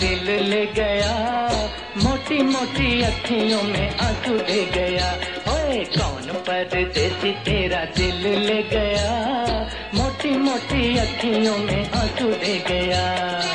दिल ले गया, मोटी मोटी अखियों में आंसू दे गया। ओए कौन परदेसी तेरा दिल ले गया, मोटी मोटी अखियों में आंसू दे गया।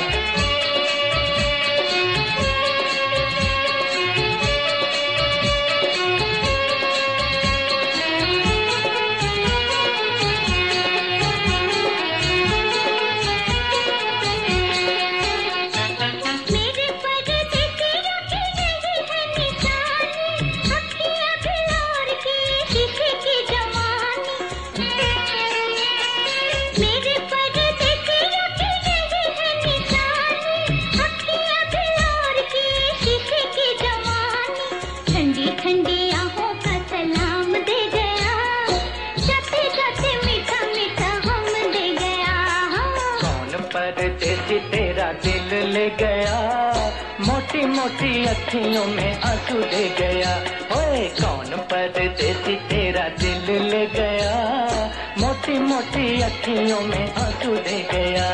परदेसी तेरा दिल ले गया, मोटी मोटी अखियों में आंसू दे गया। ओए कौन परदेसी तेरा दिल ले गया, मोटी मोटी अखियों में आंसू दे गया।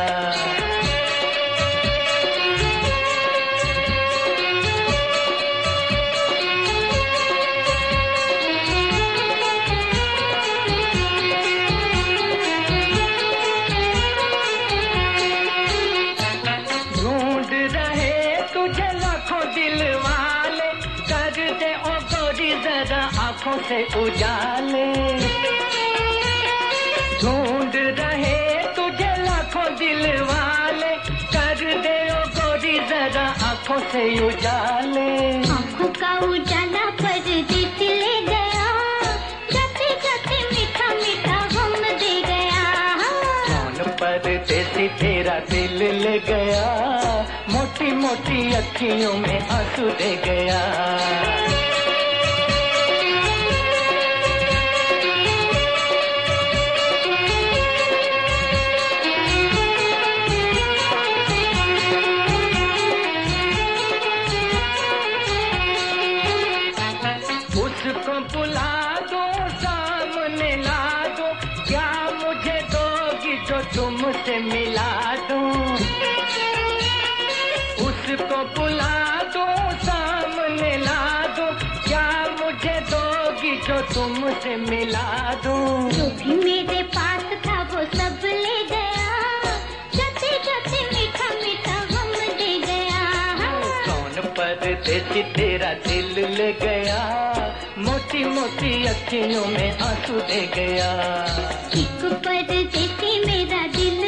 आँखों से उजाले ढूंढ रहे तुझे लाखों दिल वाले, कर दे ओ गोरी जरा आँखों से उजाले। आँखों का उजाला परदेसी ले गया, जाते जाते मीठा मीठा गम दे गया। कौन परदेसी तेरा दिल ले गया, मोटी मोटी अखियों में आंसू दे गया। उसको बुला दो, सामने ला दो, क्या मुझे दोगी जो तुमसे मिला दूं। उसको बुला दो, सामने ला दो, क्या मुझे दोगी जो तुमसे मिला दूं। जो भी मेरे पास था वो सब ले गया, जाते जाते मीठा मीठा गम दे गया। कौन परदेसी तेरा दिल ले गया, मोटी मोटी अखियों में आंसू दे गया। एक परदेसी मेरा दिल